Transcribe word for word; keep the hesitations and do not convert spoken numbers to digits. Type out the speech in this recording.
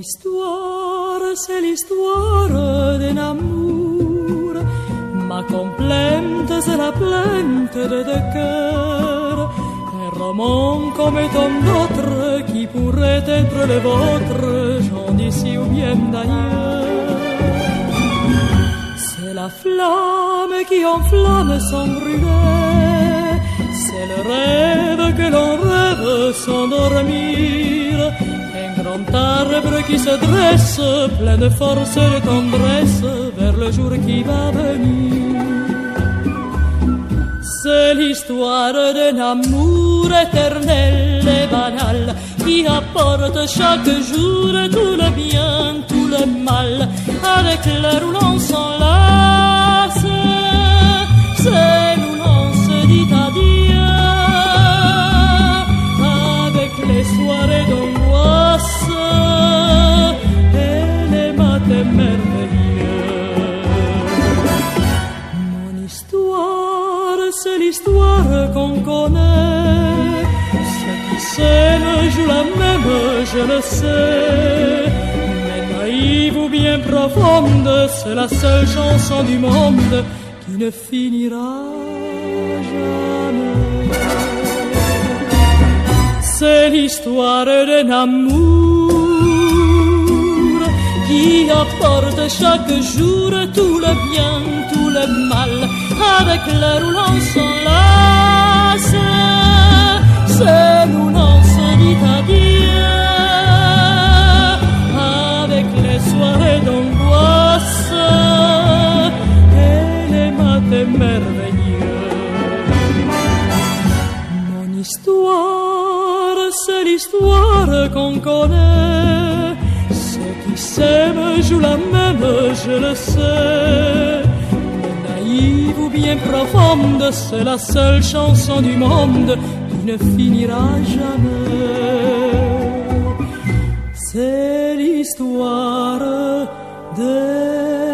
histoire, c'est l'histoire d'un amour. Ma complainte, c'est la plainte de deux cœurs. Un roman comme tant d'autres qui pourrait être le vôtre, j'en d'ici ou bien d'ailleurs. C'est la flamme qui enflamme sans brûler. C'est le rêve que l'on rêve sans dormir. Un grand arbre qui se dresse, plein de force et de tendresse, vers le jour qui va venir. C'est l'histoire d'un amour éternel et banal qui apporte chaque jour tout le bien, tout le mal, avec l'heure où l'on s'enlace. C'est où l'on se dit adieu, avec les soirées d'angoisse et les matins merveilleux. Mon histoire, c'est l'histoire qu'on connaît. Ceux qui s'aiment jouent la même, je le sais. Mais naïve ou bien profonde, c'est la seule chanson du monde qui ne finira jamais. C'est l'histoire d'un amour qui apporte chaque jour tout le bien, tout le mal, avec l'heure où l'on s'enlace. C'est où l'on se dit adieu, avec les soirées d'angoisse et les matins merveilleux. Mon histoire, c'est l'histoire qu'on connaît. Ceux qui s'aiment jouent la même, je le sais. Mais naïve ou bien profonde, c'est la seule chanson du monde qui ne finira jamais. C'est l'histoire de